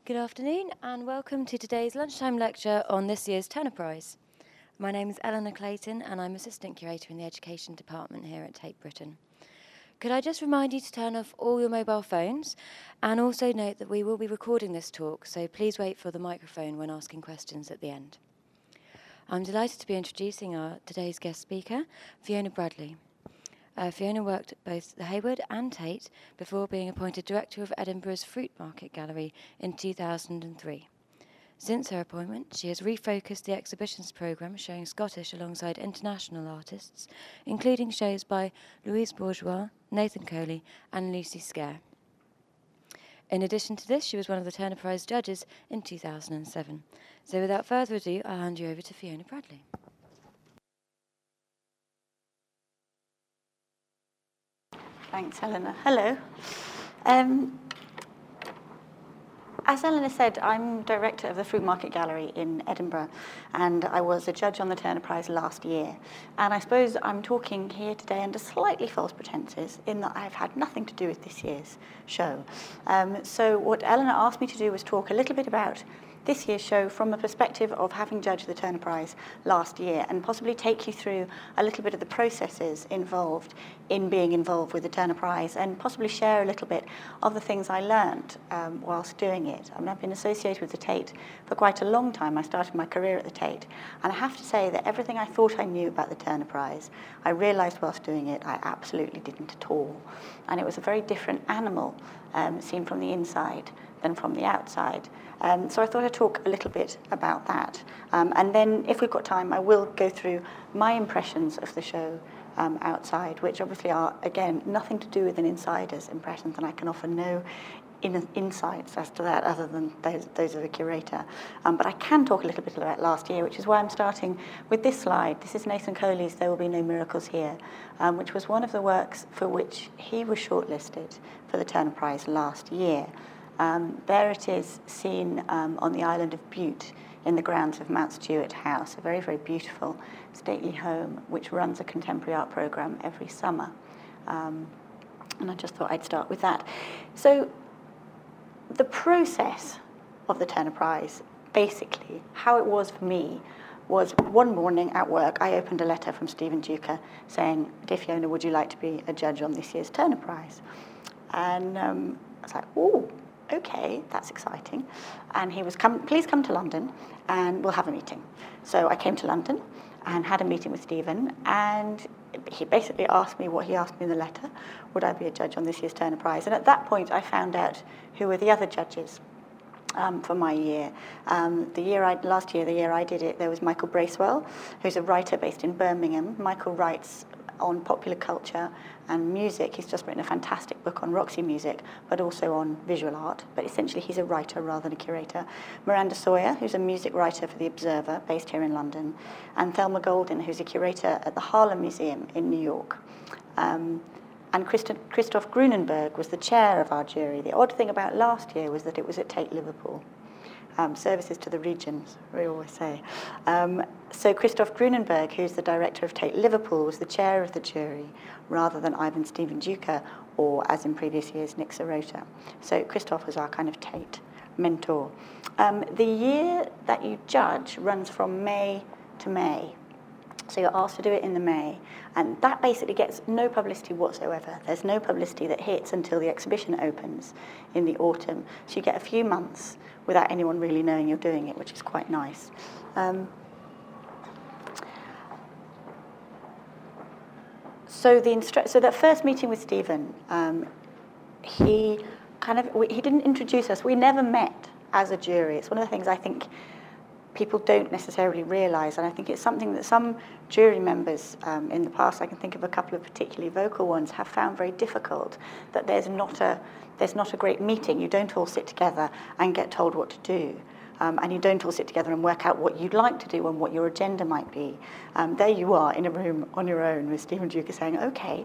Good afternoon and welcome to today's lunchtime lecture on this year's Turner Prize. My name is Eleanor Clayton and I'm Assistant Curator in the Education Department here at Tate Britain. Could I just remind you to turn off all your mobile phones and also note that we will be recording this talk, so please wait for the microphone when asking questions at the end. I'm delighted to be introducing today's guest speaker, Fiona Bradley. Fiona worked at both the Hayward and Tate before being appointed Director of Edinburgh's Fruit Market Gallery in 2003. Since her appointment, she has refocused the exhibitions programme showing Scottish alongside international artists, including shows by Louise Bourgeois, Nathan Coley and Lucy Scare. In addition to this, she was one of the Turner Prize judges in 2007. So without further ado, I'll hand you over to Fiona Bradley. Thanks, Eleanor. Hello. As Eleanor said, I'm director of the Fruit Market Gallery in Edinburgh, and I was a judge on the Turner Prize last year. And I suppose I'm talking here today under slightly false pretenses in that I've had nothing to do with this year's show. So what Eleanor asked me to do was talk a little bit about this year's show from a perspective of having judged the Turner Prize last year and possibly take you through a little bit of the processes involved in being involved with the Turner Prize and possibly share a little bit of the things I learned whilst doing it. I mean, I've been associated with the Tate for quite a long time. I started my career at the Tate, and I have to say that everything I thought I knew about the Turner Prize, I realised whilst doing it, I absolutely didn't at all. And it was a very different animal seen from the inside than from the outside. So I thought I'd talk a little bit about that. And then, if we've got time, I will go through my impressions of the show outside, which obviously are, again, nothing to do with an insider's impressions, and I can offer no insights as to that other than those of a curator. But I can talk a little bit about last year, which is why I'm starting with this slide. This is Nathan Coley's There Will Be No Miracles Here, which was one of the works for which he was shortlisted for the Turner Prize last year. There it is, seen on the island of Bute in the grounds of Mount Stuart House, a very, very beautiful stately home which runs a contemporary art programme every summer. And I just thought I'd start with that. So the process of the Turner Prize, basically, how it was for me, was one morning at work, I opened a letter from Stephen Duker saying, "Dear Fiona, would you like to be a judge on this year's Turner Prize?" And I was like, "Oh, okay, that's exciting." And he was, "Please come to London and we'll have a meeting." So I came to London and had a meeting with Stephen, and he basically asked me what he asked me in the letter: would I be a judge on this year's Turner Prize? And at that point I found out who were the other judges for my year. The year I did it, there was Michael Bracewell, who's a writer based in Birmingham. Michael writes on popular culture and music. He's just written a fantastic book on Roxy Music, but also on visual art. But essentially, he's a writer rather than a curator. Miranda Sawyer, who's a music writer for The Observer, based here in London. And Thelma Golden, who's a curator at the Harlem Museum in New York. And Christoph Grunenberg was the chair of our jury. The odd thing about last year was that it was at Tate Liverpool. Services to the regions, we always say. So Christoph Grunenberg, who's the director of Tate Liverpool, was the chair of the jury, rather than Ivan Steven Duker, or, as in previous years, Nick Sirota. So Christoph was our kind of Tate mentor. The year that you judge runs from May to May. So you're asked to do it in the May, and that basically gets no publicity whatsoever. There's no publicity that hits until the exhibition opens in the autumn. So you get a few months without anyone really knowing you're doing it, which is quite nice. So that first meeting with Stephen, he didn't introduce us. We never met as a jury. It's one of the things I think people don't necessarily realise, and I think it's something that some jury members in the past, I can think of a couple of particularly vocal ones, have found very difficult, that there's not a great meeting. You don't all sit together and get told what to do. And you don't all sit together and work out what you'd like to do and what your agenda might be. There you are in a room on your own with Stephen Duker saying, "Okay,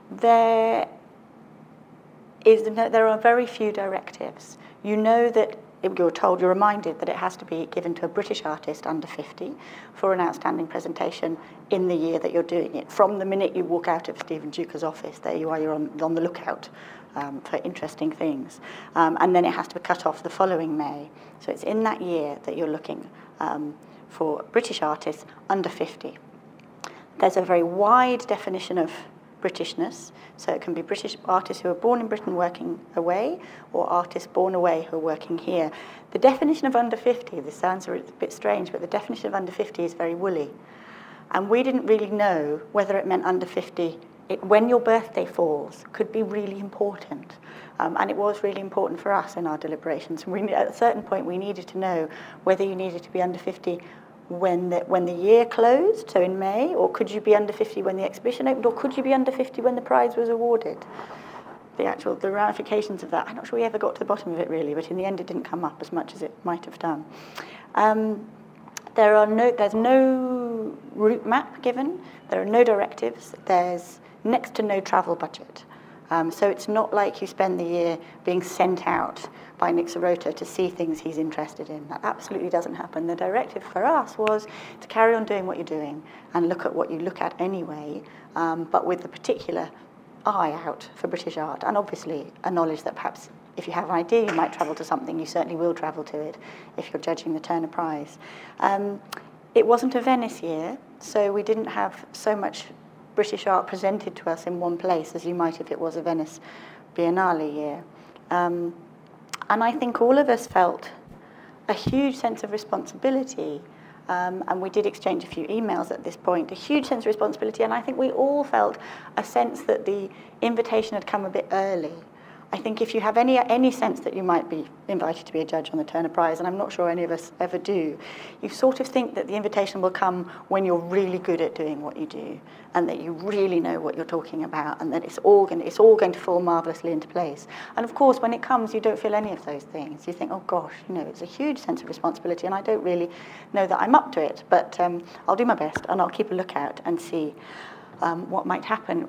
there are very few directives. You know that you're reminded that it has to be given to a British artist under 50 for an outstanding presentation in the year that you're doing it. From the minute you walk out of Stephen Duker's office, there you are, you're on the lookout for interesting things. And then it has to be cut off the following May. So it's in that year that you're looking for British artists under 50. There's a very wide definition of Britishness, so it can be British artists who are born in Britain working away, or artists born away who are working here. The definition of under 50, this sounds a bit strange, but the definition of under 50 is very woolly. And we didn't really know whether it meant under 50. When your birthday falls could be really important. And it was really important for us in our deliberations. At a certain point, we needed to know whether you needed to be under 50 when the year closed, so in May, or could you be under 50 when the exhibition opened, or could you be under 50 when the prize was awarded? The ramifications of that, I'm not sure we ever got to the bottom of it really, but in the end it didn't come up as much as it might have done. There's no route map given, there are no directives, there's next to no travel budget. So it's not like you spend the year being sent out by Nick Sirota to see things he's interested in. That absolutely doesn't happen. The directive for us was to carry on doing what you're doing and look at what you look at anyway, but with a particular eye out for British art, and obviously a knowledge that perhaps if you have an idea you might travel to something, you certainly will travel to it if you're judging the Turner Prize. It wasn't a Venice year, so we didn't have so much British art presented to us in one place as you might if it was a Venice Biennale year. And I think all of us felt a huge sense of responsibility, and we did exchange a few emails at this point, a huge sense of responsibility, and I think we all felt a sense that the invitation had come a bit early. I think if you have any sense that you might be invited to be a judge on the Turner Prize, and I'm not sure any of us ever do, you sort of think that the invitation will come when you're really good at doing what you do, and that you really know what you're talking about, and that it's all going to fall marvellously into place. And of course, when it comes, you don't feel any of those things. You think, oh gosh, it's a huge sense of responsibility, and I don't really know that I'm up to it, but I'll do my best, and I'll keep a lookout and see what might happen.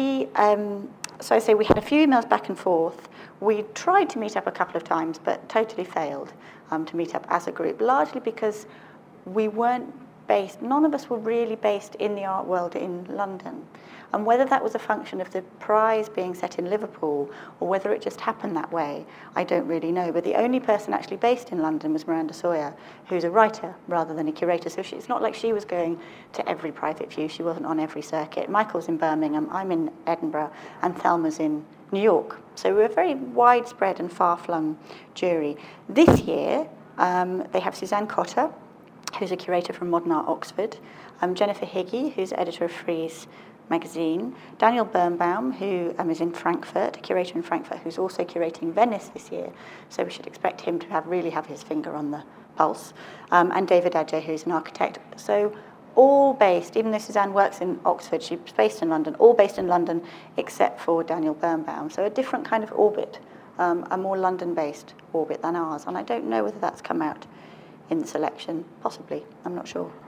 So I say we had a few emails back and forth. We tried to meet up a couple of times, but totally failed to meet up as a group, largely because we weren't based, none of us were really based in the art world in London. And whether that was a function of the prize being set in Liverpool or whether it just happened that way, I don't really know. But the only person actually based in London was Miranda Sawyer, who's a writer rather than a curator. So it's not like she was going to every private view. She wasn't on every circuit. Michael's in Birmingham, I'm in Edinburgh, and Thelma's in New York. So we're a very widespread and far-flung jury. This year, they have Suzanne Cotter, who's a curator from Modern Art Oxford, Jennifer Higgy, who's editor of Frieze magazine, Daniel Birnbaum, who is in Frankfurt, a curator in Frankfurt, who's also curating Venice this year, so we should expect him to really have his finger on the pulse, and David Adjaye, who's an architect. So all based, even though Suzanne works in Oxford, she's based in London, all based in London except for Daniel Birnbaum, so a different kind of orbit, a more London-based orbit than ours, and I don't know whether that's come out in the selection, possibly, I'm not sure.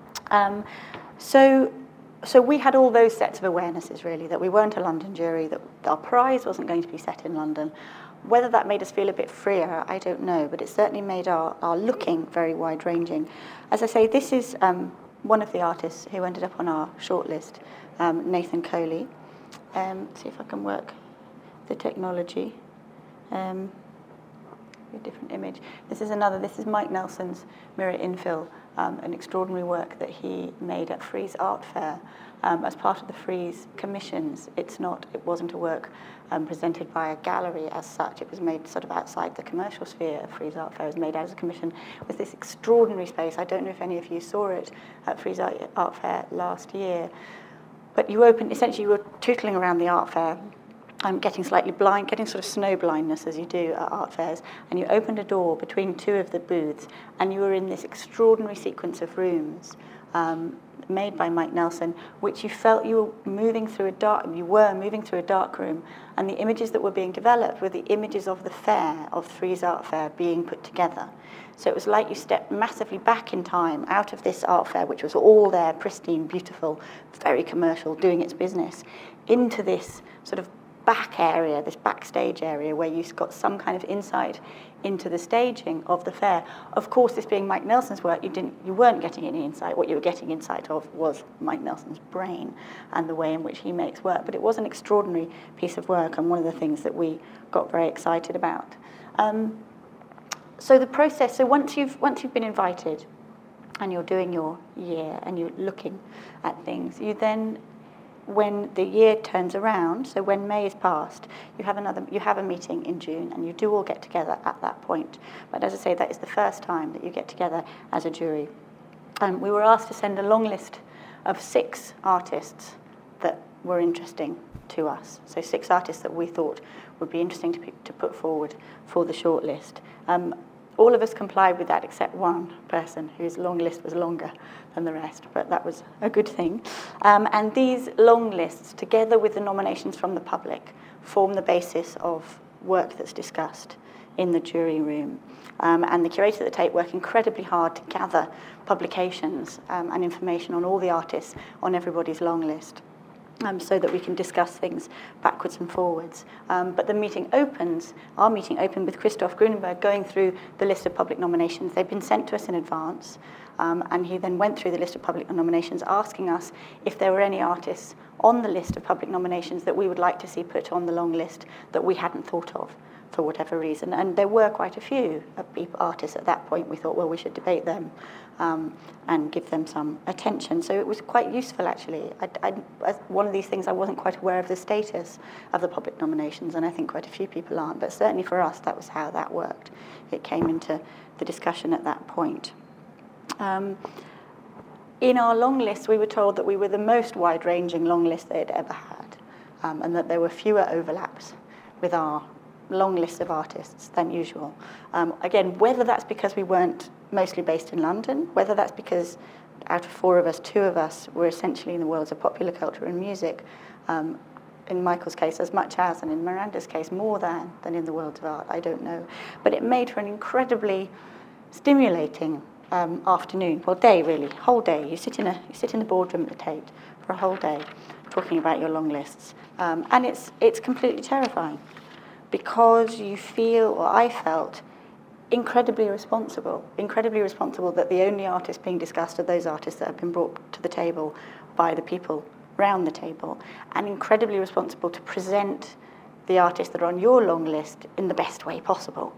So we had all those sets of awarenesses, really, that we weren't a London jury, that our prize wasn't going to be set in London. Whether that made us feel a bit freer, I don't know, but it certainly made our looking very wide-ranging. As I say, this is one of the artists who ended up on our shortlist, Nathan Coley. See if I can work the technology. A different image. This is Mike Nelson's Mirror Infill, an extraordinary work that he made at Frieze Art Fair as part of the Frieze commissions. It wasn't a work presented by a gallery as such. It was made sort of outside the commercial sphere of Frieze Art Fair. It was made as a commission with this extraordinary space. I don't know if any of you saw it at Frieze Art Fair last year, but you were tootling around the art fair, getting slightly blind, getting sort of snow blindness as you do at art fairs, and you opened a door between two of the booths, and you were in this extraordinary sequence of rooms made by Mike Nelson, which you felt you were moving through a dark room, and the images that were being developed were the images of the fair, of Frieze Art Fair, being put together. So it was like you stepped massively back in time out of this art fair, which was all there, pristine, beautiful, very commercial, doing its business, into this sort of back area, this backstage area where you've got some kind of insight into the staging of the fair. Of course, this being Mike Nelson's work, you weren't getting any insight. What you were getting insight of was Mike Nelson's brain and the way in which he makes work. But it was an extraordinary piece of work, and one of the things that we got very excited about. So the process. So once you've been invited, and you're doing your year, and you're looking at things, you then, when the year turns around, so when May is past, you have a meeting in June, and you do all get together at that point. But as I say, that is the first time that you get together as a jury. We were asked to send a long list of 6 artists that were interesting to us. So 6 artists that we thought would be interesting to put forward for the shortlist. All of us complied with that except one person whose long list was longer than the rest, but that was a good thing. And these long lists, together with the nominations from the public, form the basis of work that's discussed in the jury room. And the curator at the Tate work incredibly hard to gather publications and information on all the artists on everybody's long list. So that we can discuss things backwards and forwards. But our meeting opened with Christoph Grunenberg going through the list of public nominations. They'd been sent to us in advance, and he then went through the list of public nominations, asking us if there were any artists on the list of public nominations that we would like to see put on the long list that we hadn't thought of for whatever reason. And there were quite a few artists at that point. We thought, well, we should debate them and give them some attention. So it was quite useful, actually. One of these things, I wasn't quite aware of the status of the public nominations, and I think quite a few people aren't. But certainly for us, that was how that worked. It came into the discussion at that point. In our long list, we were told that we were the most wide-ranging long list they'd ever had, and that there were fewer overlaps with our long list of artists than usual. Again, whether that's because we weren't mostly based in London, whether that's because out of 4 of us, 2 of us were essentially in the worlds of popular culture and music, in Michael's case as much as, and in Miranda's case more than in the world of art, I don't know. But it made for an incredibly stimulating afternoon, well, day really, whole day. You sit in the boardroom at the Tate for a whole day talking about your long lists. And it's completely terrifying, because you feel, or I felt, incredibly responsible that the only artists being discussed are those artists that have been brought to the table by the people round the table, and incredibly responsible to present the artists that are on your long list in the best way possible.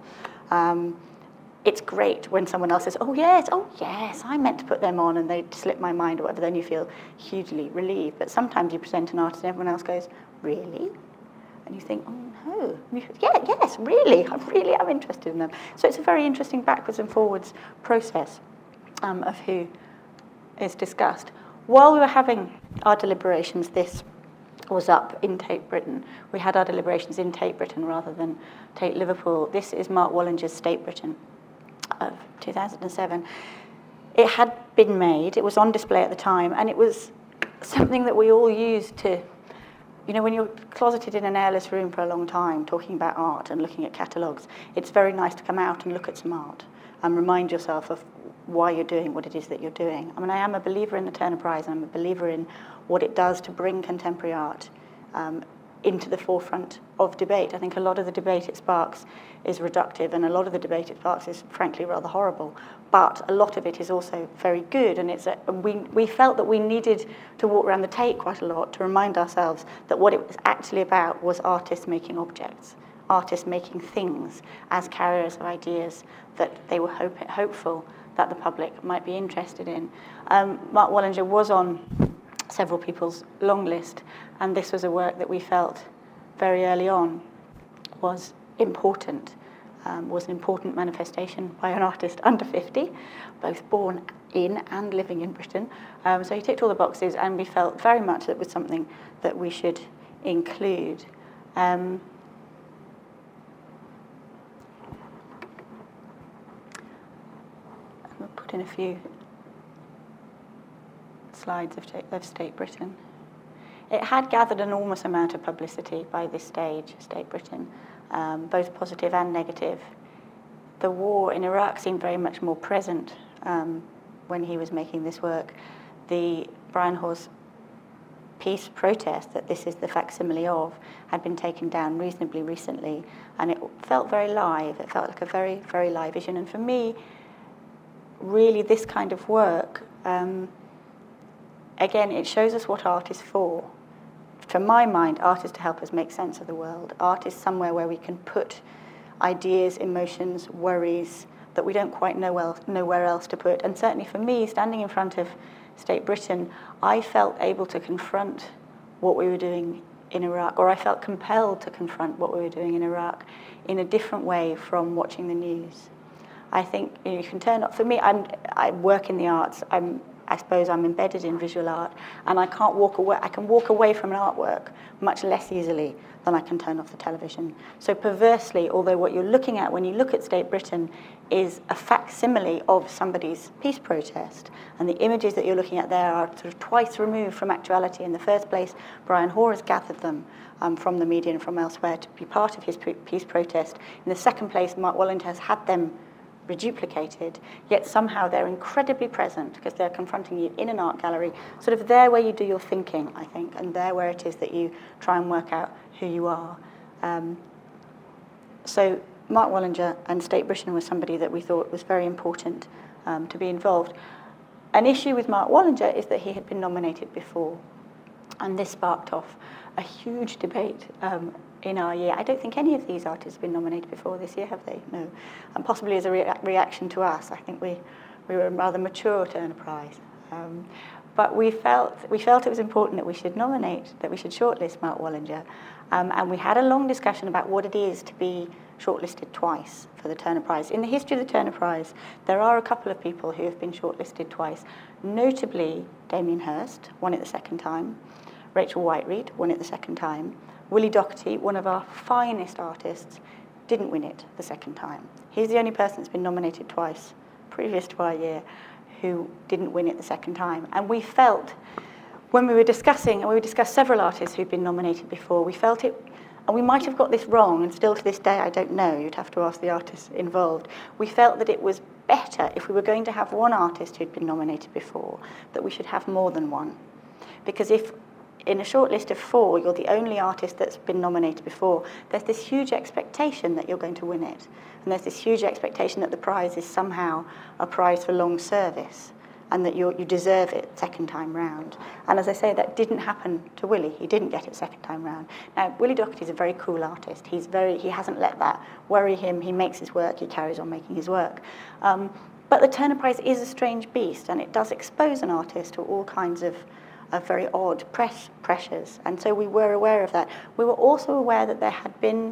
It's great when someone else says, oh yes, I meant to put them on, and they slipped my mind or whatever, then you feel hugely relieved. But sometimes you present an artist and everyone else goes, really? And you think, oh no, yes, really, I really am interested in them. So it's a very interesting backwards and forwards process of who is discussed. While we were having our deliberations, this was up in Tate Britain. We had our deliberations in Tate Britain rather than Tate Liverpool. This is Mark Wallinger's State Britain of 2007. It had been made, it was on display at the time, and it was something that we all used to, you know, when you're closeted in an airless room for a long time talking about art and looking at catalogues, it's very nice to come out and look at some art and remind yourself of why you're doing what it is that you're doing. I mean, I am a believer in the Turner Prize, and I'm a believer in what it does to bring contemporary art into the forefront of debate. I think a lot of the debate it sparks is reductive, and a lot of the debate it sparks is frankly rather horrible. But a lot of it is also very good, and we felt that we needed to walk around the Tate quite a lot to remind ourselves that what it was actually about was artists making objects, artists making things as carriers of ideas that they were hopeful that the public might be interested in. Mark Wallinger was on several people's long list, and this was a work that we felt very early on was important, was an important manifestation by an artist under 50, both born in and living in Britain. So he ticked all the boxes, and we felt very much that it was something that we should include. I'll put in a few slides of State Britain. It had gathered an enormous amount of publicity by this stage, State Britain, both positive and negative. The war in Iraq seemed very much more present when he was making this work. The Brian Hawes peace protest that this is the facsimile of had been taken down reasonably recently, and it felt very live. It felt like a very, very live vision. And for me, really, this kind of work, again, it shows us what art is for. To my mind, art is to help us make sense of the world. Art is somewhere where we can put ideas, emotions, worries that we don't quite know where else to put. And certainly for me, standing in front of State Britain, I felt able to confront what we were doing in Iraq, or I felt compelled to confront what we were doing in Iraq in a different way from watching the news. I think you can turn up. For me, I work in the arts. I suppose I'm embedded in visual art, and I can't walk away. I can walk away from an artwork much less easily than I can turn off the television. So perversely, although what you're looking at when you look at State Britain is a facsimile of somebody's peace protest, and the images that you're looking at there are sort of twice removed from actuality. In the first place, Brian Hoare has gathered them from the media and from elsewhere to be part of his peace protest. In the second place, Mark Wallinger has had them reduplicated, yet somehow they're incredibly present because they're confronting you in an art gallery, sort of there where you do your thinking, I think, and there where it is that you try and work out who you are. So Mark Wallinger and State Britain was somebody that we thought was very important to be involved. An issue with Mark Wallinger is that he had been nominated before, and this sparked off a huge debate in our year. I don't think any of these artists have been nominated before this year, have they? No. And possibly as a reaction to us. I think we were a rather mature Turner Prize. But we felt it was important that we should nominate, that we should shortlist Mark Wallinger. And we had a long discussion about what it is to be shortlisted twice for the Turner Prize. In the history of the Turner Prize, there are a couple of people who have been shortlisted twice, notably Damien Hirst, won it the second time, Rachel Whiteread, won it the second time, Willie Doherty, one of our finest artists, didn't win it the second time. He's the only person that's been nominated twice, previous to our year, who didn't win it the second time. And we felt, when we were discussing, and we discussed several artists who'd been nominated before, we felt it, and we might have got this wrong, and still to this day I don't know, you'd have to ask the artists involved. We felt that it was better, if we were going to have one artist who'd been nominated before, that we should have more than one. Because if in a short list of 4, you're the only artist that's been nominated before, there's this huge expectation that you're going to win it. And there's this huge expectation that the prize is somehow a prize for long service and that you deserve it second time round. And as I say, that didn't happen to Willie. He didn't get it second time round. Now, Willie Doherty is a very cool artist. He hasn't let that worry him. He makes his work. He carries on making his work. But the Turner Prize is a strange beast, and it does expose an artist to all kinds of very odd press pressures, and so we were aware of that. We were also aware that there had been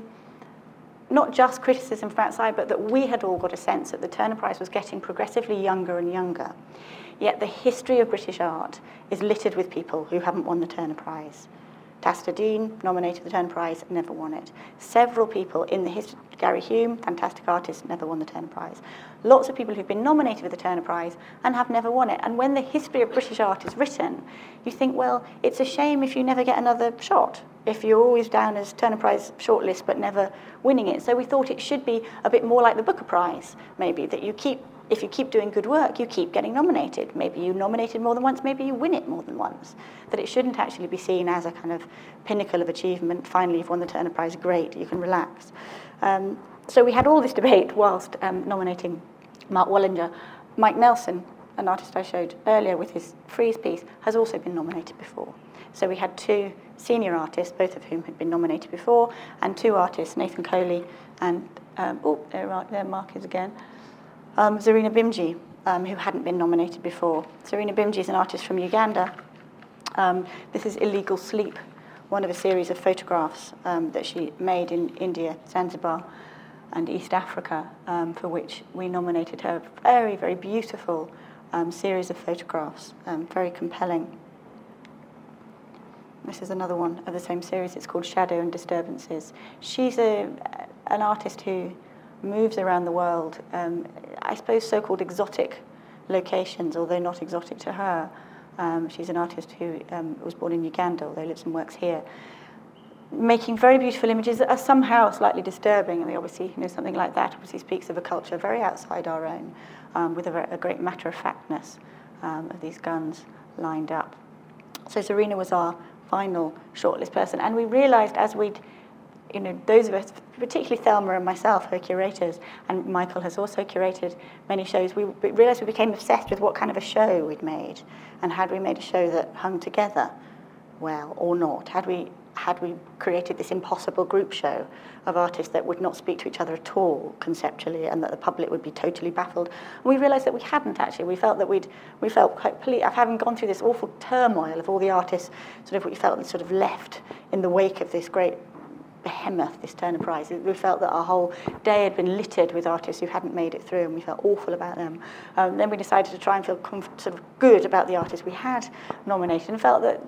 not just criticism from outside, but that we had all got a sense that the Turner Prize was getting progressively younger and younger. Yet the history of British art is littered with people who haven't won the Turner Prize. Tasta Dean, nominated for the Turner Prize, never won it. Several people in the history, Gary Hume, fantastic artist, never won the Turner Prize. Lots of people who've been nominated for the Turner Prize and have never won it. And when the history of British art is written, you think, well, it's a shame if you never get another shot, if you're always down as Turner Prize shortlist but never winning it. So we thought it should be a bit more like the Booker Prize, maybe, that if you keep doing good work, you keep getting nominated. Maybe you nominated more than once, maybe you win it more than once. That it shouldn't actually be seen as a kind of pinnacle of achievement. Finally, you've won the Turner Prize, great, you can relax. So we had all this debate whilst nominating Mark Wallinger. Mike Nelson, an artist I showed earlier with his Frieze piece, has also been nominated before. So we had 2 senior artists, both of whom had been nominated before, and 2 artists, Nathan Coley and, there Mark is again, Zarina Bimji, who hadn't been nominated before. Zarina Bimji is an artist from Uganda. This is Illegal Sleep, one of a series of photographs that she made in India, Zanzibar, and East Africa, for which we nominated her. Very, very beautiful series of photographs, very compelling. This is another one of the same series. It's called Shadow and Disturbances. She's an artist who moves around the world, I suppose so-called exotic locations, although not exotic to her. She's an artist who was born in Uganda, although lives and works here, making very beautiful images that are somehow slightly disturbing. And obviously, something like that obviously speaks of a culture very outside our own, with a great matter-of-factness of these guns lined up. So Zarina was our final shortlist person. And we realized as we'd, those of us, particularly Thelma and myself, her curators, and Michael has also curated many shows, we realized we became obsessed with what kind of a show we'd made, and had we made a show that hung together well or not? Had we created this impossible group show of artists that would not speak to each other at all conceptually, and that the public would be totally baffled? And we realized that we hadn't actually. We felt that we felt quite pleased, having gone through this awful turmoil of all the artists, we felt sort of left in the wake of this great behemoth, this Turner Prize. We felt that our whole day had been littered with artists who hadn't made it through, and we felt awful about them. Then we decided to try and feel sort of good about the artists we had nominated, and felt that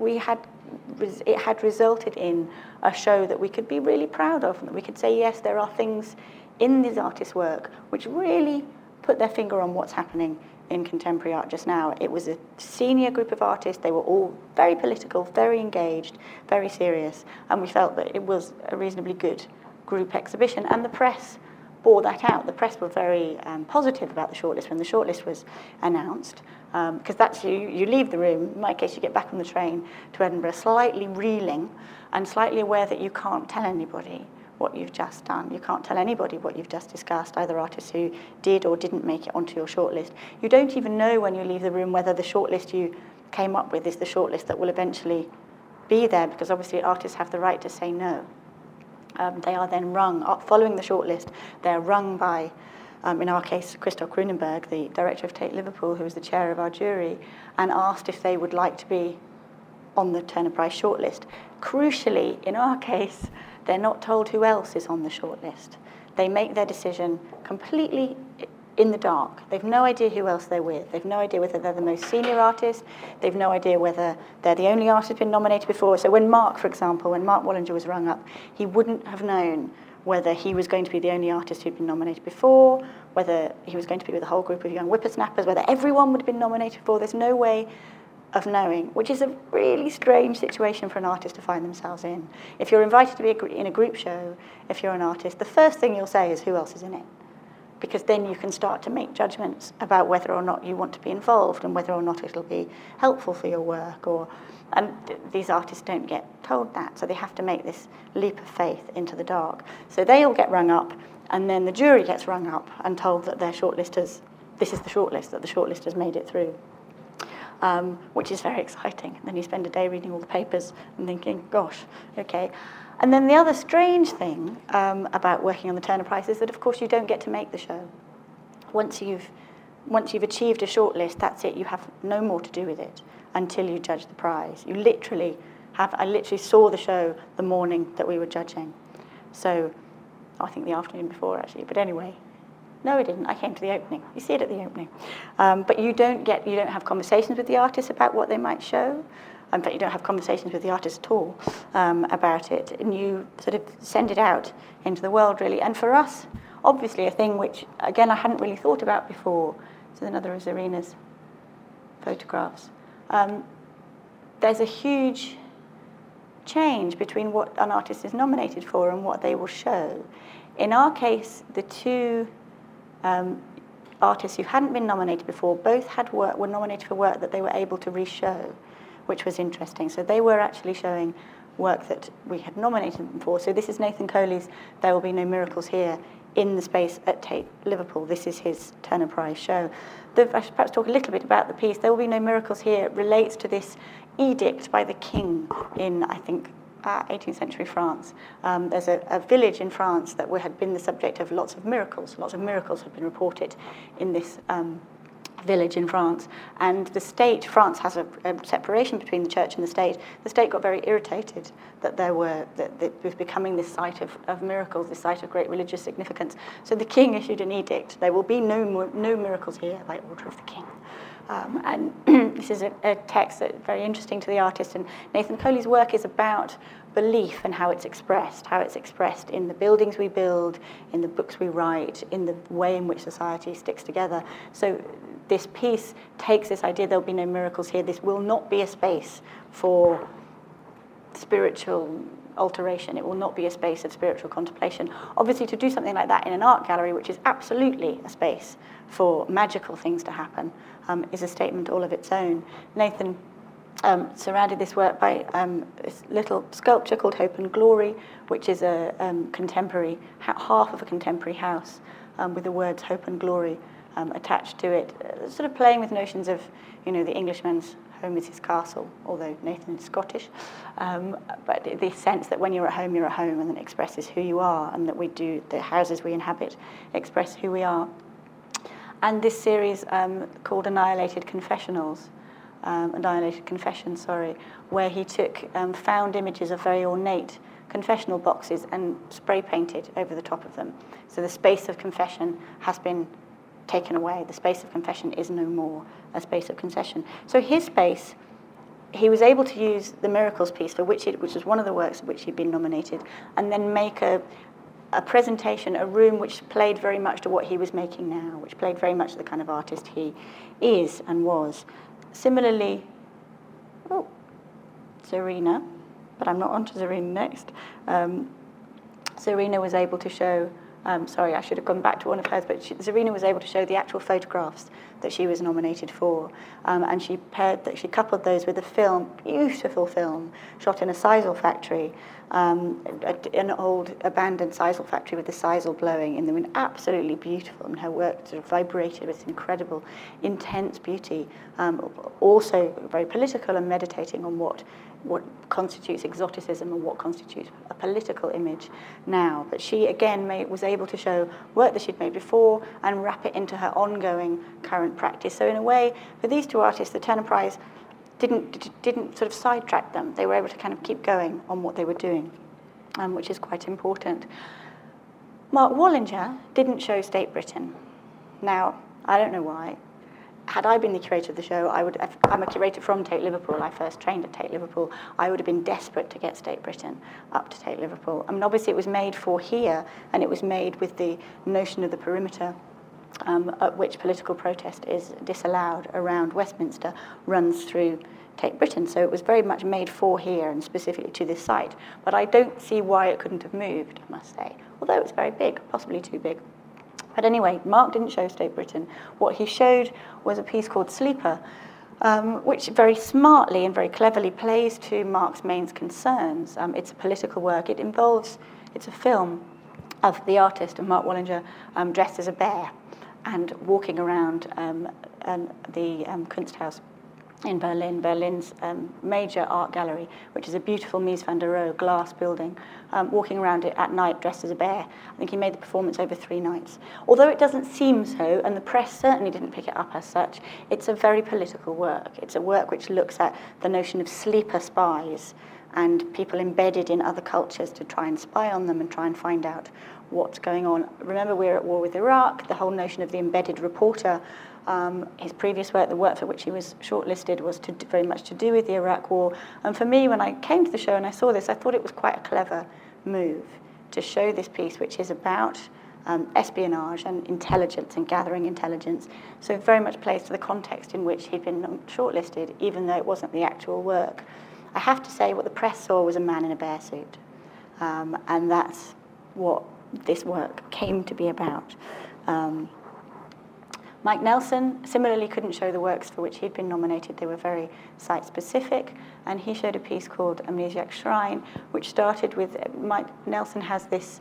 it had resulted in a show that we could be really proud of, and that we could say, yes, there are things in these artists' work which really put their finger on what's happening in contemporary art just now. It was a senior group of artists. They were all very political, very engaged, very serious, and we felt that it was a reasonably good group exhibition, and the press bore that out. The press were very positive about the shortlist when the shortlist was announced, because that's you leave the room, in my case you get back on the train to Edinburgh slightly reeling and slightly aware that you can't tell anybody what you've just done. You can't tell anybody what you've just discussed, either artists who did or didn't make it onto your shortlist. You don't even know when you leave the room whether the shortlist you came up with is the shortlist that will eventually be there, because obviously artists have the right to say no. They are then rung, following the shortlist, they're rung by, in our case, Christoph Grunenberg, the director of Tate Liverpool, who was the chair of our jury, and asked if they would like to be on the Turner Prize shortlist. Crucially, in our case, they're not told who else is on the shortlist. They make their decision completely in the dark. They've no idea who else they're with. They've no idea whether they're the most senior artist. They've no idea whether they're the only artist who's been nominated before. So when Mark Wallinger was rung up, he wouldn't have known whether he was going to be the only artist who'd been nominated before, whether he was going to be with a whole group of young whippersnappers, whether everyone would have been nominated before. There's no way of knowing, which is a really strange situation for an artist to find themselves in. If you're invited to be in a group show, if you're an artist, the first thing you'll say is who else is in it, because then you can start to make judgments about whether or not you want to be involved and whether or not it'll be helpful for your work. And these artists don't get told that, so they have to make this leap of faith into the dark. So they all get rung up, and then the jury gets rung up and told that their shortlisters, this is the shortlist, that the shortlisters made it through. Which is very exciting. And then you spend a day reading all the papers and thinking, gosh, okay. And then the other strange thing about working on the Turner Prize is that, of course, you don't get to make the show. Once you've achieved a shortlist, that's it. You have no more to do with it until you judge the prize. I literally saw the show the morning that we were judging. So I think the afternoon before, actually. But anyway. No, I didn't. I came to the opening. You see it at the opening. But you don't have conversations with the artists about what they might show. In fact, you don't have conversations with the artists at all about it. And you sort of send it out into the world, really. And for us, obviously, a thing which, again, I hadn't really thought about before. This is another of Zarina's photographs. There's a huge change between what an artist is nominated for and what they will show. In our case, the two artists who hadn't been nominated before both were nominated for work that they were able to re-show, which was interesting. So they were actually showing work that we had nominated them for. So this is Nathan Coley's There Will Be No Miracles Here in the space at Tate Liverpool. This is his Turner Prize show. I should perhaps talk a little bit about the piece. There Will Be No Miracles Here relates to this edict by the king in, I think, 18th century France. There's a village in France that had been the subject of lots of miracles. Lots of miracles have been reported in this village in France. And the state, France has a separation between the church and the state. The state got very irritated that it was becoming this site of miracles, this site of great religious significance. So the king issued an edict. There will be no miracles here by order of the king. And this is a text that's very interesting to the artist. And Nathan Coley's work is about belief and how it's expressed in the buildings we build, in the books we write, in the way in which society sticks together. So this piece takes this idea, there'll be no miracles here. This will not be a space for spiritual alteration. It will not be a space of spiritual contemplation. Obviously, to do something like that in an art gallery, which is absolutely a space for magical things to happen, is a statement all of its own. Nathan surrounded this work by this little sculpture called Hope and Glory, which is a contemporary, half of a contemporary house with the words Hope and Glory attached to it, sort of playing with notions of, the Englishman's home is his castle, although Nathan is Scottish. But the sense that when you're at home, and that expresses who you are, and that the houses we inhabit express who we are. And this series called Annihilated Confessions, where he took found images of very ornate confessional boxes and spray painted over the top of them. So the space of confession has been taken away. The space of confession is no more a space of concession. So his space, he was able to use the Miracles piece, which was one of the works for which he'd been nominated, and then make a presentation, a room which played very much to what he was making now, which played very much to the kind of artist he is and was. Similarly, Zarina, but I'm not on to Zarina next. Zarina was able to show, sorry, I should have gone back to one of hers, but Zarina was able to show the actual photographs that she was nominated for. And she coupled those with a film, beautiful film, shot in a sisal factory, an old abandoned sisal factory with the sisal blowing in the wind, absolutely beautiful, and her work sort of vibrated with incredible, intense beauty, also very political and meditating on what constitutes exoticism and what constitutes a political image now. But she, again, was able to show work that she'd made before and wrap it into her ongoing current practice. So in a way, for these two artists, the Turner Prize didn't sort of sidetrack them. They were able to kind of keep going on what they were doing, which is quite important. Mark Wallinger didn't show State Britain. Now, I don't know why. Had I been the curator of the show, I'm a curator from Tate Liverpool. I first trained at Tate Liverpool. I would have been desperate to get State Britain up to Tate Liverpool. I mean, obviously it was made for here, and it was made with the notion of the perimeter at which political protest is disallowed around Westminster, runs through Tate Britain. So it was very much made for here and specifically to this site. But I don't see why it couldn't have moved, I must say, although it's very big, possibly too big. But anyway, Mark didn't show State Britain. What he showed was a piece called Sleeper, which very smartly and very cleverly plays to Mark's main concerns. It's a political work. It's a film of the artist, of Mark Wallinger, dressed as a bear and walking around the Kunsthaus in Berlin, Berlin's major art gallery, which is a beautiful Mies van der Rohe glass building, walking around it at night dressed as a bear. I think he made the performance over 3 nights. Although it doesn't seem so, and the press certainly didn't pick it up as such, it's a very political work. It's a work which looks at the notion of sleeper spies and people embedded in other cultures to try and spy on them and try and find out what's going on. Remember, we're at war with Iraq. The whole notion of the embedded reporter, his previous work, the work for which he was shortlisted, was very much to do with the Iraq War. And for me, when I came to the show and I saw this, I thought it was quite a clever move to show this piece, which is about espionage and intelligence and gathering intelligence. So it very much plays to the context in which he'd been shortlisted, even though it wasn't the actual work. I have to say what the press saw was a man in a bear suit. And that's what this work came to be about. Mike Nelson similarly couldn't show the works for which he'd been nominated. They were very site-specific, and he showed a piece called Amnesiac Shrine, which started with Mike Nelson has this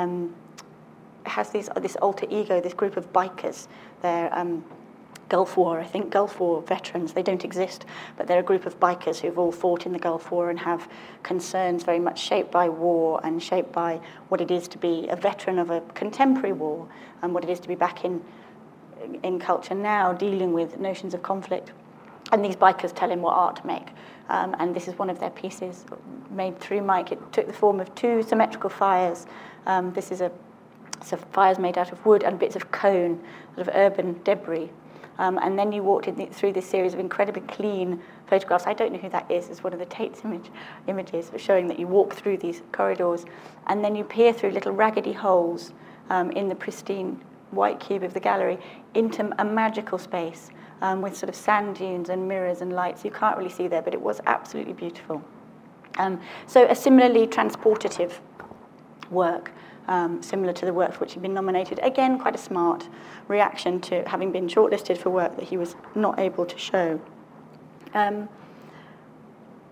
alter ego, this group of bikers. They're Gulf War, I think Gulf War veterans. They don't exist, but they're a group of bikers who've all fought in the Gulf War and have concerns very much shaped by war and shaped by what it is to be a veteran of a contemporary war and what it is to be back in culture now, dealing with notions of conflict. And these bikers tell him what art to make. And this is one of their pieces made through Mike. It took the form of 2 symmetrical fires. This is so fires made out of wood and bits of cone, sort of urban debris. And then you walked through this series of incredibly clean photographs. I don't know who that is. It's one of the Tate's images, showing that you walk through these corridors, and then you peer through little raggedy holes in the pristine white cube of the gallery into a magical space with sort of sand dunes and mirrors and lights. You can't really see there, but it was absolutely beautiful. So a similarly transportative work, similar to the work for which he'd been nominated. Again, quite a smart reaction to having been shortlisted for work that he was not able to show.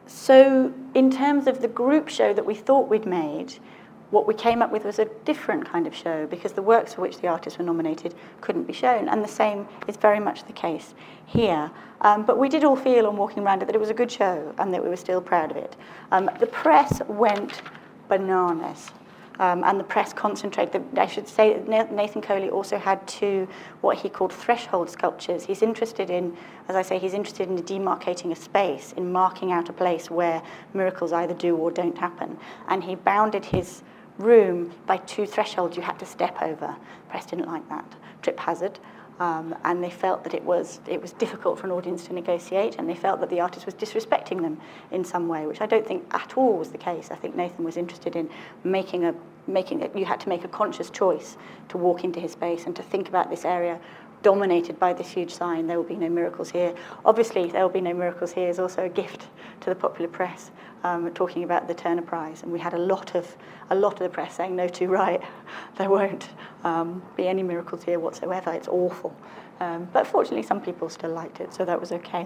So in terms of the group show that we thought we'd made, what we came up with was a different kind of show because the works for which the artists were nominated couldn't be shown. And the same is very much the case here. But we did all feel on walking around it that it was a good show and that we were still proud of it. The press went bananas. And the press concentrated. I should say that Nathan Coley also had 2 what he called threshold sculptures. He's interested in, as I say, he's interested in demarcating a space, in marking out a place where miracles either do or don't happen. And he bounded his room by 2 thresholds you had to step over. The press didn't like that. Trip hazard. And they felt that it was difficult for an audience to negotiate, and they felt that the artist was disrespecting them in some way, which I don't think at all was the case. I think Nathan was interested in making it. You had to make a conscious choice to walk into his space and to think about this area dominated by this huge sign, "There will be no miracles here." Obviously, "There will be no miracles here" is also a gift to the popular press, talking about the Turner Prize, and we had a lot of the press saying, "No, too right, there won't be any miracles here whatsoever. It's awful." But fortunately, some people still liked it, so that was okay.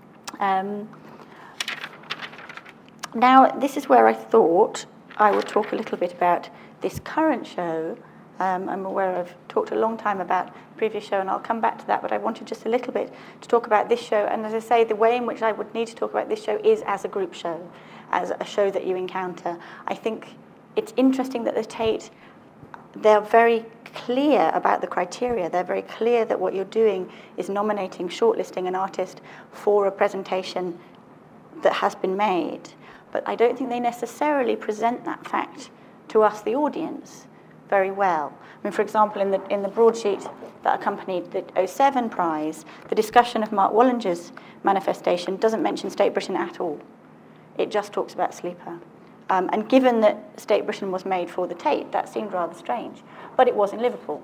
Now, this is where I thought I would talk a little bit about this current show. I'm aware I've talked a long time about the previous show, and I'll come back to that, but I wanted just a little bit to talk about this show. And as I say, the way in which I would need to talk about this show is as a group show, as a show that you encounter. I think it's interesting that the Tate, they're very clear about the criteria. They're very clear that what you're doing is nominating, shortlisting an artist for a presentation that has been made. But I don't think they necessarily present that fact to us, the audience, very well. I mean, for example, in the broadsheet that accompanied the 2007 prize, the discussion of Mark Wallinger's manifestation doesn't mention State Britain at all. It just talks about Sleeper. And given that State Britain was made for the Tate, that seemed rather strange. But it was in Liverpool.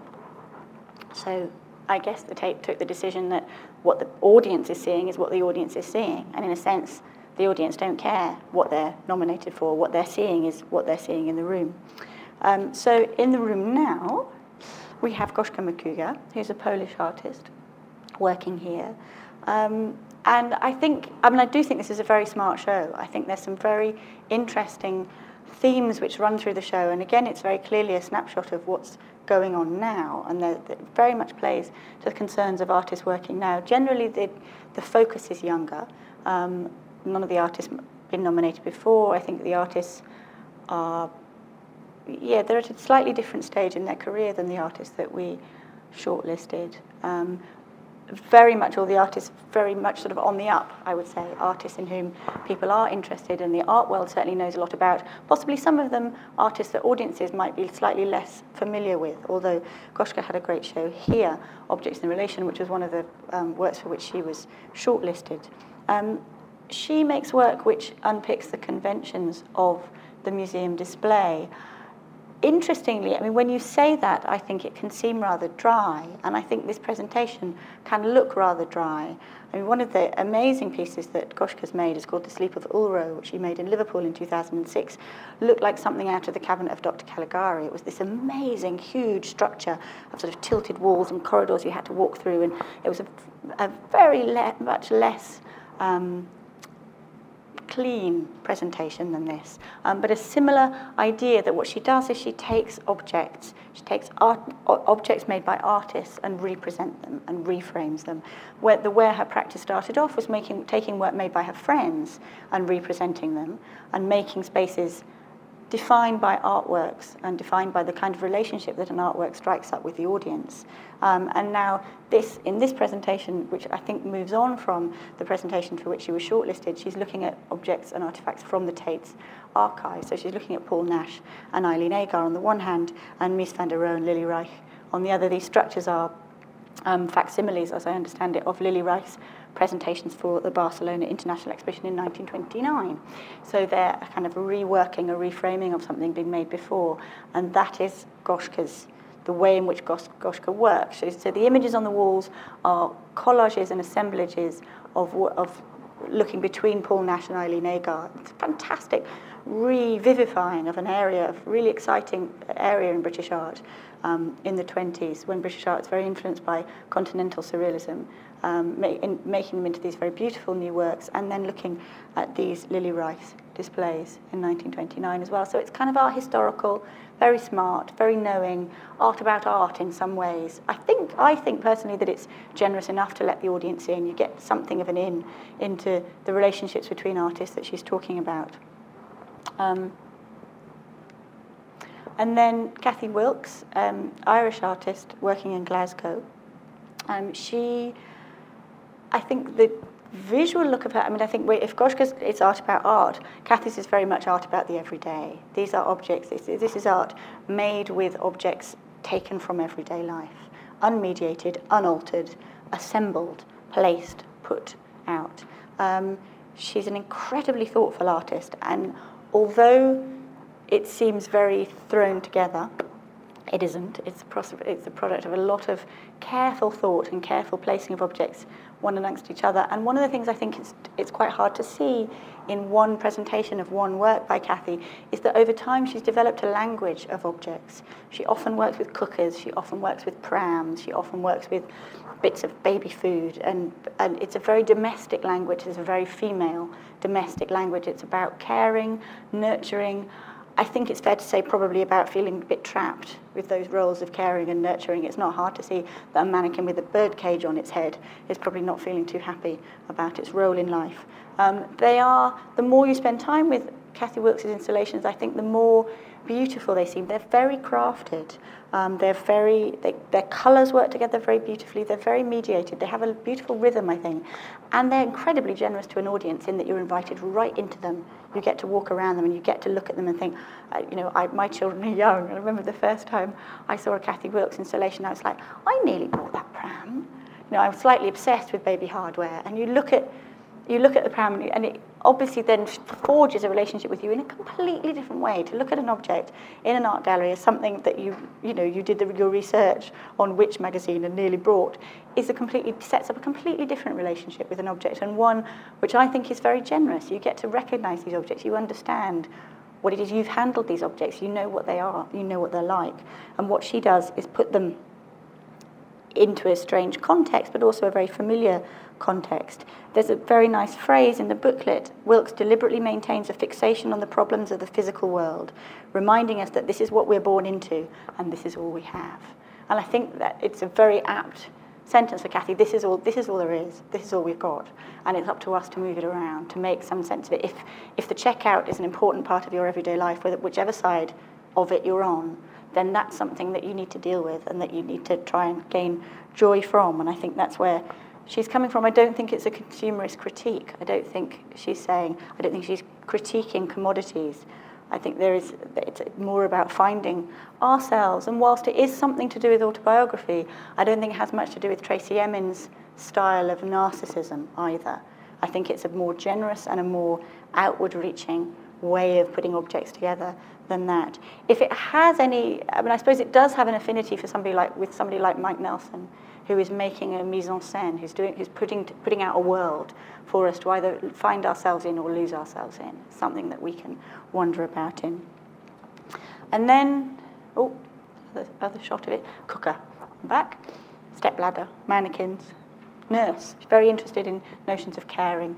So I guess the Tate took the decision that what the audience is seeing is what the audience is seeing. And in a sense, the audience don't care what they're nominated for. What they're seeing is what they're seeing in the room. So in the room now, we have Gorzka Macuga, who's a Polish artist working here. And I do think this is a very smart show. I think there's some very interesting themes which run through the show. And again, it's very clearly a snapshot of what's going on now. And that very much plays to the concerns of artists working now. Generally, the focus is younger. None of the artists have been nominated before. I think the artists are, they're at a slightly different stage in their career than the artists that we shortlisted. Very much all the artists, very much sort of on the up, I would say, artists in whom people are interested and the art world certainly knows a lot about. Possibly some of them artists that audiences might be slightly less familiar with, although Gorzka had a great show here, Objects in Relation, which was one of the works for which she was shortlisted. She makes work which unpicks the conventions of the museum display. Interestingly, I mean, when you say that, I think it can seem rather dry, and I think this presentation can look rather dry. I mean, one of the amazing pieces that Gorzka's made is called The Sleep of Ulro, which she made in Liverpool in 2006, looked like something out of the cabinet of Dr. Caligari. It was this amazing, huge structure of sort of tilted walls and corridors you had to walk through, and it was a very much less clean presentation than this, but a similar idea that what she does is she takes objects objects made by artists and represent them and reframes them. Where her practice started off was taking work made by her friends and representing them and making spaces defined by artworks and defined by the kind of relationship that an artwork strikes up with the audience. And now in this presentation, which I think moves on from the presentation for which she was shortlisted, she's looking at objects and artifacts from the Tate's archive. So she's looking at Paul Nash and Eileen Agar on the one hand, and Mies van der Rohe and Lily Reich on the other. These structures are facsimiles, as I understand it, of Lily Reich's presentations for the Barcelona International Exhibition in 1929. So they're a kind of a reworking, a reframing of something being made before, and that is Gorzka's, the way in which Gorzka works. So the images on the walls are collages and assemblages of looking between Paul Nash and Eileen Agar. It's fantastic revivifying of an area, of really exciting area in British art in the 20s, when British art is very influenced by continental surrealism. making them into these very beautiful new works, and then looking at these Lily Rice displays in 1929 as well. So it's kind of art historical, very smart, very knowing, art about art in some ways. I think personally that it's generous enough to let the audience in. You get something of an in into the relationships between artists that she's talking about. And then Cathy Wilkes, Irish artist working in Glasgow. I think the visual look of her, I think if Goschke's it's art about art, Cathy's is very much art about the everyday. These are objects, this is art made with objects taken from everyday life, unmediated, unaltered, assembled, placed, put out. She's an incredibly thoughtful artist, and although it seems very thrown together, it isn't. It's the product of a lot of careful thought and careful placing of objects one amongst each other. And one of the things I think it's quite hard to see in one presentation of one work by Cathy is that over time she's developed a language of objects. She often works with cookers, she often works with prams, she often works with bits of baby food, and it's a very domestic language. It's a very female domestic language. It's about caring, nurturing. I think it's fair to say probably about feeling a bit trapped with those roles of caring and nurturing. It's not hard to see that a mannequin with a bird cage on its head is probably not feeling too happy about its role in life. The more you spend time with Cathy Wilkes' installations, I think the more beautiful they seem. They're very crafted. Their colours work together very beautifully. They're very mediated. They have a beautiful rhythm, I think. And they're incredibly generous to an audience in that you're invited right into them. You get to walk around them and you get to look at them and think, my children are young. And I remember the first time I saw a Cathy Wilkes installation, I was like, I nearly bought that pram. I'm slightly obsessed with baby hardware. And you look at the pram and it obviously then forges a relationship with you in a completely different way. To look at an object in an art gallery as something that you did your research on which magazine and nearly brought sets up a completely different relationship with an object, and one which I think is very generous. You get to recognize these objects. You understand what it is. You've handled these objects. You know what they are. You know what they're like. And what she does is put them into a strange context, but also a very familiar context. There's a very nice phrase in the booklet. Wilkes deliberately maintains a fixation on the problems of the physical world, reminding us that this is what we're born into and this is all we have. And I think that it's a very apt sentence for Cathy. This is all there is. This is all we've got. And it's up to us to move it around, to make some sense of it. If the checkout is an important part of your everyday life, whichever side of it you're on, then that's something that you need to deal with and that you need to try and gain joy from. And I think that's where she's coming from. I don't think it's a consumerist critique. I don't think she's critiquing commodities. I think it's more about finding ourselves. And whilst it is something to do with autobiography, I don't think it has much to do with Tracey Emin's style of narcissism either. I think it's a more generous and a more outward-reaching way of putting objects together than that. If it has any, I suppose it does have an affinity for somebody like Mike Nelson, who is making a mise en scène, who's putting out a world for us to either find ourselves in or lose ourselves in, something that we can wander about in. And then, the other shot of it, cooker, back, stepladder, mannequins, nurse. She's very interested in notions of caring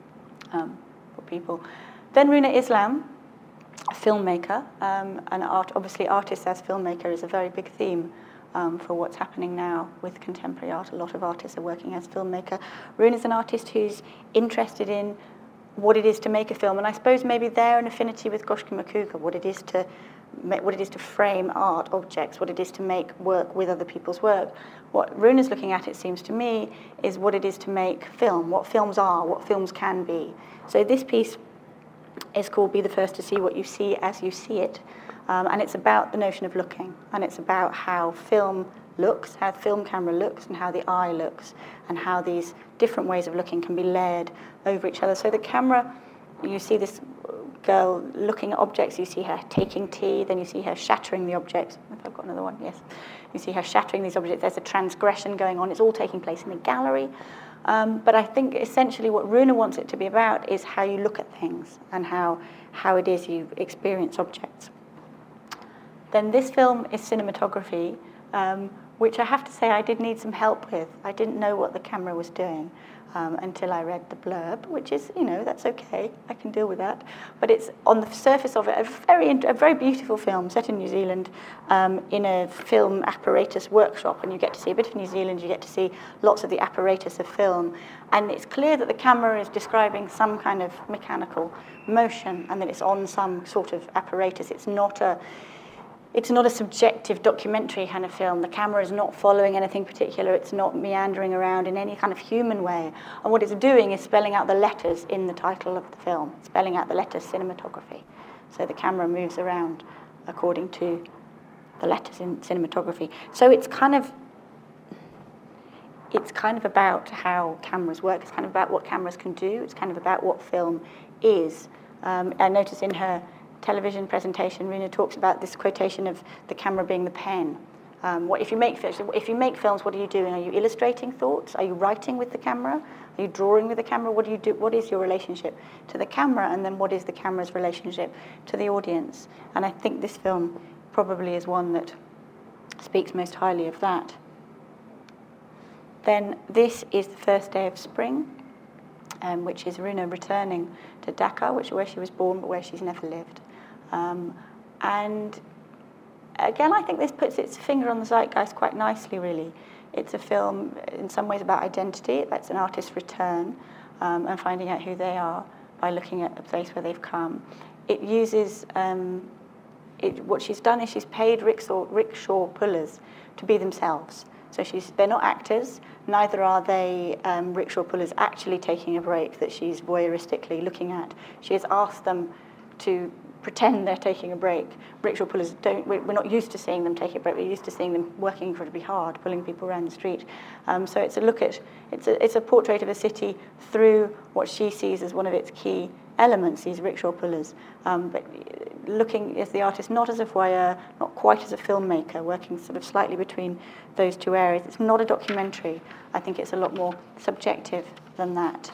for people. Then Runa Islam, a filmmaker, and obviously artist as filmmaker is a very big theme for what's happening now with contemporary art. A lot of artists are working as filmmaker. Runa's an artist who's interested in what it is to make a film, and I suppose maybe they're an affinity with Goschke Macuga, what it is to frame art objects, what it is to make work with other people's work. What Runa's looking at, it seems to me, is what it is to make film, what films are, what films can be. So this piece is called Be the First to See What You See as You See It. And it's about the notion of looking, and it's about how film looks, how the film camera looks, and how the eye looks, and how these different ways of looking can be layered over each other. So the camera, you see this girl looking at objects, you see her taking tea, then you see her shattering the objects. If I've got another one, yes. You see her shattering these objects. There's a transgression going on. It's all taking place in a gallery. But I think essentially what Runa wants it to be about is how you look at things and how it is you experience objects. Then this film is cinematography, which I have to say I did need some help with. I didn't know what the camera was doing until I read the blurb, which is, that's okay. I can deal with that. But it's, on the surface of it, a very beautiful film set in New Zealand in a film apparatus workshop. And you get to see a bit of New Zealand, you get to see lots of the apparatus of film. And it's clear that the camera is describing some kind of mechanical motion and that it's on some sort of apparatus. It's not a subjective documentary kind of film. The camera is not following anything particular. It's not meandering around in any kind of human way. And what it's doing is spelling out the letters in the title of the film, spelling out the letters cinematography. So the camera moves around according to the letters in cinematography. So it's kind of about how cameras work. It's kind of about what cameras can do. It's kind of about what film is. I noticed in her television presentation, Runa talks about this quotation of the camera being the pen. If you make films, what are you doing? Are you illustrating thoughts? Are you writing with the camera? Are you drawing with the camera? What do you do? What is your relationship to the camera? And then what is the camera's relationship to the audience? And I think this film probably is one that speaks most highly of that. Then this is the first day of spring, which is Runa returning to Dhaka, where she was born but where she's never lived. And again, I think this puts its finger on the zeitgeist quite nicely, really. It's a film in some ways about identity. It's an artist's return and finding out who they are by looking at the place where they've come. It uses, what she's done is she's paid rickshaw pullers to be themselves. So they're not actors, neither are they rickshaw pullers actually taking a break that she's voyeuristically looking at. She has asked them to pretend they're taking a break. Rickshaw pullers we're not used to seeing them take a break. We're used to seeing them working incredibly hard, pulling people around the street. So it's a portrait of a city through what she sees as one of its key elements, these rickshaw pullers. But looking as the artist, not as a voyeur, not quite as a filmmaker, working sort of slightly between those two areas. It's not a documentary. I think it's a lot more subjective than that.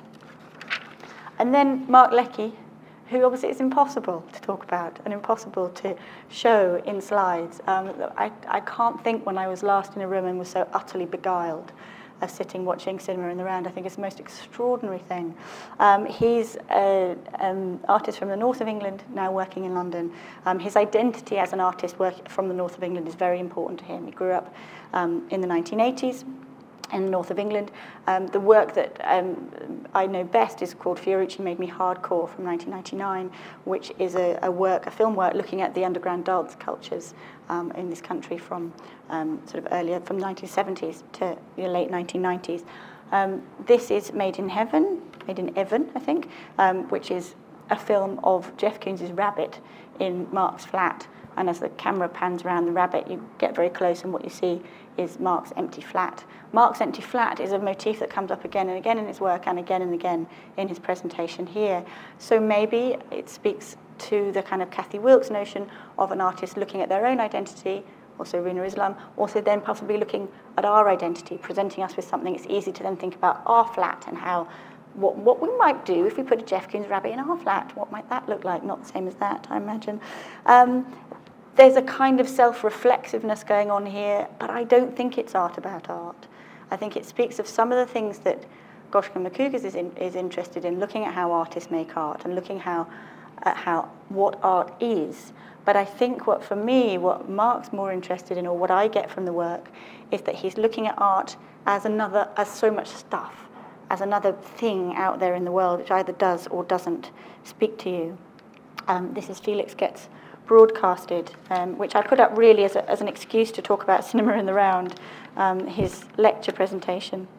And then Mark Leckey, who obviously is impossible to talk about and impossible to show in slides. I can't think when I was last in a room and was so utterly beguiled of sitting watching Cinema in the Round. I think it's the most extraordinary thing. He's an artist from the north of England, now working in London. His identity as an artist from the north of England is very important to him. He grew up in the 1980s. In the north of England. The work that I know best is called Fiorucci Made Me Hardcore from 1999, which is a film work looking at the underground dance cultures in this country from sort of earlier, from 1970s to the late 1990s. This is Made in Evan, I think, which is a film of Jeff Koons' rabbit in Mark's flat. And as the camera pans around the rabbit, you get very close, and what you see is Mark's empty flat. Mark's empty flat is a motif that comes up again and again in his work and again in his presentation here. So maybe it speaks to the kind of Cathy Wilkes notion of an artist looking at their own identity, also Runa Islam, also then possibly looking at our identity, presenting us with something. It's easy to then think about our flat and how what we might do if we put a Jeff Koons rabbit in our flat. What might that look like? Not the same as that, I imagine. There's a kind of self-reflexiveness going on here, but I don't think it's art about art. I think it speaks of some of the things that Goshka Makugas is interested in, looking at how artists make art and looking at what art is. But I think what Mark's more interested in, or what I get from the work, is that he's looking at art as so much stuff, as another thing out there in the world which either does or doesn't speak to you. This is Felix Gets Broadcasted, which I put up really as an excuse to talk about Cinema in the Round, his lecture presentation,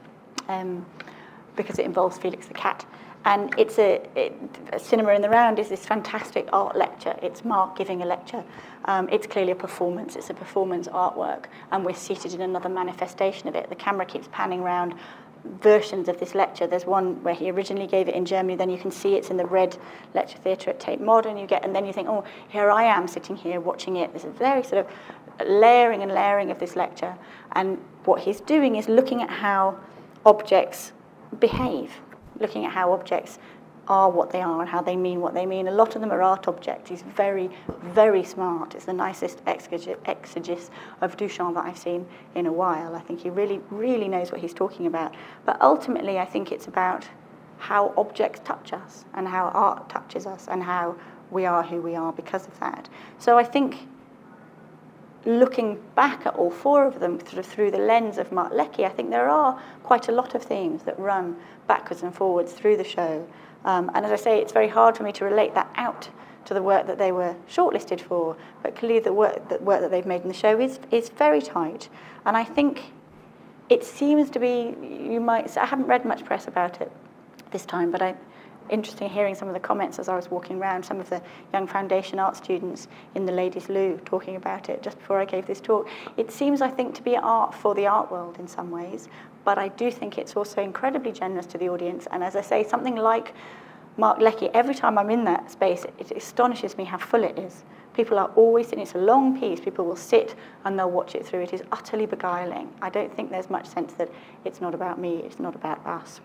because it involves Felix the cat. And Cinema in the Round is this fantastic art lecture. It's Mark giving a lecture. It's clearly a performance. It's a performance artwork, and we're seated in another manifestation of it. The camera keeps panning around versions of this lecture. There's one where he originally gave it in Germany, then you can see it's in the Red Lecture Theatre at Tate Modern, and then you think, oh, here I am sitting here watching it. There's a very sort of layering of this lecture, and what he's doing is looking at how objects behave, looking at how objects are what they are and how they mean what they mean. A lot of them are art objects. He's very, very smart. It's the nicest exegesis of Duchamp that I've seen in a while. I think he really, really knows what he's talking about. But ultimately, I think it's about how objects touch us and how art touches us and how we are who we are because of that. So I think looking back at all four of them sort of through the lens of Mark Leckey, I think there are quite a lot of themes that run backwards and forwards through the show. And as I say, it's very hard for me to relate that out to the work that they were shortlisted for, but clearly the work that they've made in the show is very tight. And I think it seems to be, I haven't read much press about it this time, but interesting hearing some of the comments as I was walking around, some of the young foundation art students in the Ladies' Loo talking about it just before I gave this talk. It seems, I think, to be art for the art world in some ways, but I do think it's also incredibly generous to the audience. And as I say, something like Mark Leckey, every time I'm in that space, it astonishes me how full it is. People are always sitting, it's a long piece, people will sit and they'll watch it through. It is utterly beguiling. I don't think there's much sense that it's not about me, it's not about us.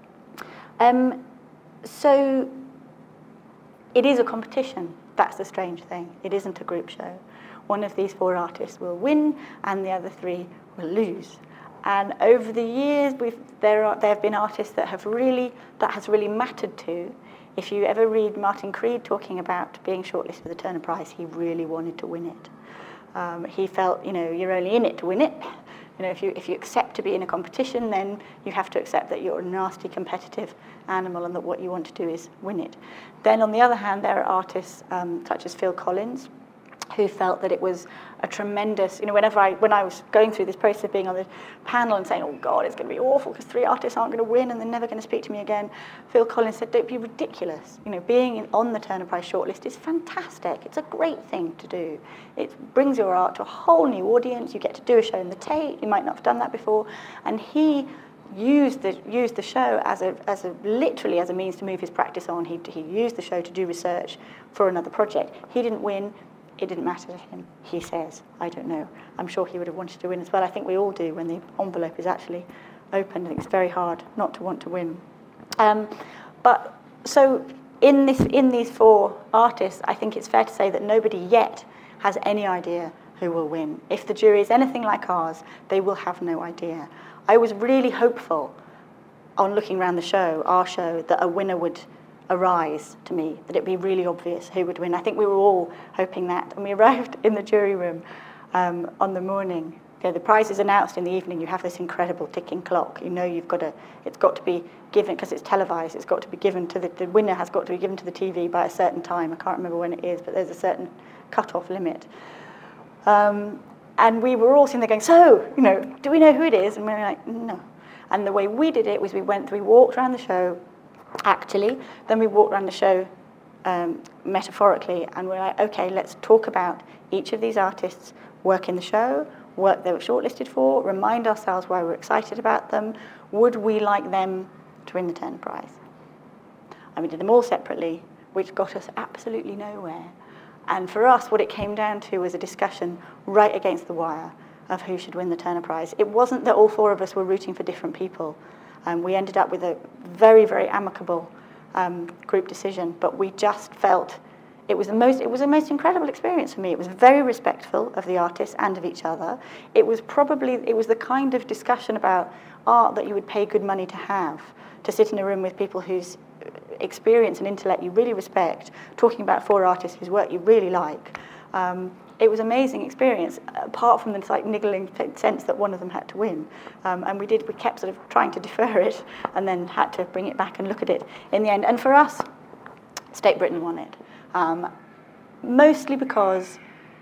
So it is a competition. That's the strange thing. It isn't a group show. One of these four artists will win and the other three will lose. And over the years, there have been artists that has really mattered to. If you ever read Martin Creed talking about being shortlisted for the Turner Prize, he really wanted to win it. He felt, you're only in it to win it. If you accept to be in a competition, then you have to accept that you're a nasty competitive animal and that what you want to do is win it. Then on the other hand, there are artists such as Phil Collins, who felt that it was a tremendous, when I was going through this process of being on the panel and saying, oh God, it's going to be awful because three artists aren't going to win and they're never going to speak to me again, Phil Collins said, don't be ridiculous. Being on the Turner Prize shortlist is fantastic. It's a great thing to do. It brings your art to a whole new audience. You get to do a show in the Tate. You might not have done that before. And he used the show literally as a means to move his practice on. He used the show to do research for another project. He didn't win. It didn't matter to him, he says. I don't know. I'm sure he would have wanted to win as well. I think we all do when the envelope is actually open. I think it's very hard not to want to win. But so in these four artists, I think it's fair to say that nobody yet has any idea who will win. If the jury is anything like ours, they will have no idea. I was really hopeful on looking around the show, our show, that a winner would arise to me, that it'd be really obvious who would win. I think we were all hoping that. And we arrived in the jury room on the morning. The prize is announced in the evening. You have this incredible ticking clock. It's got to be given, because it's televised, it's got to be given to the winner has got to be given to the TV by a certain time. I can't remember when it is, but there's a certain cut-off limit. And we were all sitting there going, so, do we know who it is? And we were like, no. And the way we did it was we walked around the show, actually, then we walked around the show metaphorically, and we're like, okay, let's talk about each of these artists' work in the show, work they were shortlisted for, remind ourselves why we're excited about them, would we like them to win the Turner Prize? And we did them all separately, which got us absolutely nowhere. And for us, what it came down to was a discussion right against the wire of who should win the Turner Prize. It wasn't that all four of us were rooting for different people. We ended up with a very, very amicable group decision, but we just felt it was the most incredible experience for me. It was very respectful of the artists and of each other. It was the kind of discussion about art that you would pay good money to have, to sit in a room with people whose experience and intellect you really respect, talking about four artists whose work you really like. It was an amazing experience, apart from the niggling sense that one of them had to win. And we kept sort of trying to defer it and then had to bring it back and look at it in the end. And for us, State Britain won it. Mostly because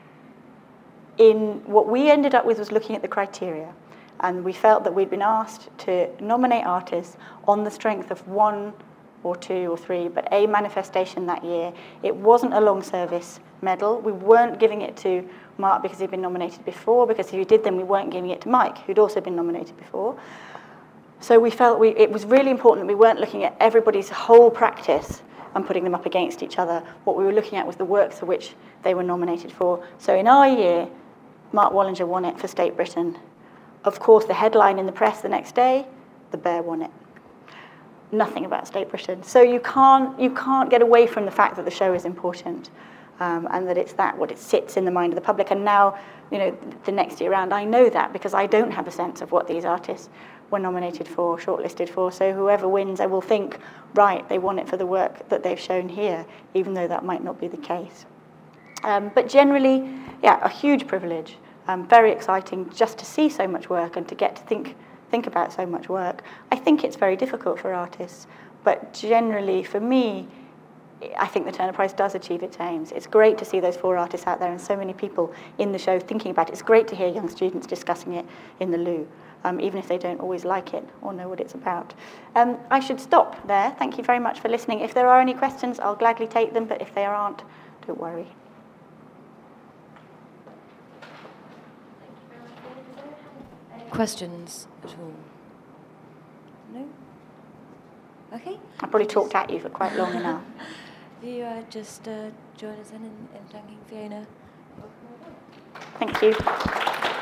what we ended up with was looking at the criteria. And we felt that we'd been asked to nominate artists on the strength of one or two or three, but a manifestation that year. It wasn't a long service medal. We weren't giving it to Mark because he'd been nominated before, because if we did, then we weren't giving it to Mike, who'd also been nominated before. So we felt it was really important that we weren't looking at everybody's whole practice and putting them up against each other. What we were looking at was the works for which they were nominated for. So in our year, Mark Wallinger won it for State Britain. Of course, the headline in the press the next day, The Bear won it. nothing about State Britain. So you can't get away from the fact that the show is important, and that it's what it sits in the mind of the public. And now, the next year round, I know that because I don't have a sense of what these artists were nominated for, shortlisted for. So whoever wins, I will think, right, they won it for the work that they've shown here, even though that might not be the case. But generally, yeah, a huge privilege. Very exciting just to see so much work and to get to think about so much work. I think it's very difficult for artists, but generally for me, I think the Turner Prize does achieve its aims. It's great to see those 4 artists out there and so many people in the show thinking about it. It's great to hear young students discussing it in the loo, even if they don't always like it or know what it's about. I should stop there. Thank you very much for listening. If there are any questions, I'll gladly take them, but if there aren't, don't worry. Questions at all? No? Okay. I probably talked at you for quite long enough. You just join us in thanking Fiona. Thank you.